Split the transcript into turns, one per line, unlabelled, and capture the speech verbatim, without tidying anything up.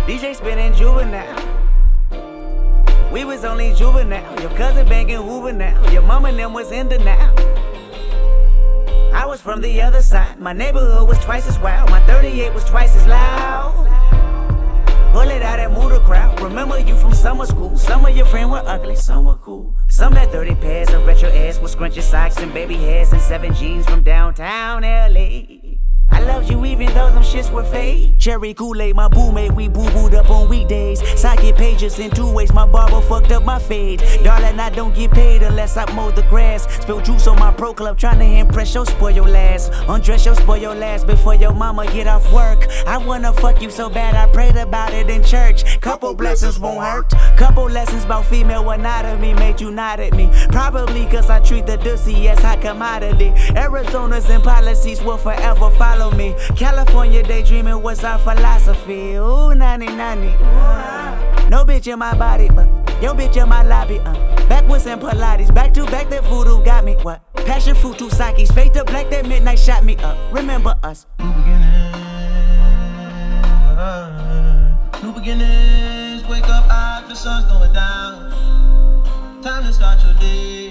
D J spinning juvenile. We was only juvenile. Your cousin banging Hoover now. Your mama and them was in denial. I was from the other side. My neighborhood was twice as wild. My thirty-eight was twice as loud. Pull it out and move the crowd. Remember you from summer school. Some of your friends were ugly, some were cool. Some had thirty pairs of retro ass with scrunchy socks and baby hairs and seven jeans from downtown L A. I loved you even though them shits were fake. Cherry Kool-Aid, my boo made we boo-booed up on weekdays. Socket pages in two ways, my barber fucked up my fade. Darling, I don't get paid unless I mow the grass. Spill juice on my pro club, trying to impress your spoil your last. Undress your spoil your last before your mama get off work. I wanna fuck you so bad, I prayed about it in church. Couple blessings won't hurt. Couple lessons about female anatomy made you nod at me. Probably cause I treat the dussy as high commodity. Arizona's and policies will forever follow me. California daydreaming was our philosophy. Ooh, nanny, nanny. No bitch in my body, but yo bitch in my lobby. Uh. Backwards and Pilates, back to back that voodoo got me. What? Passion fruit, two sakis, fake the black that midnight shot me up. Remember us.
New beginnings, uh, new beginnings. Wake up, eye, the sun's going down. Time to start your day.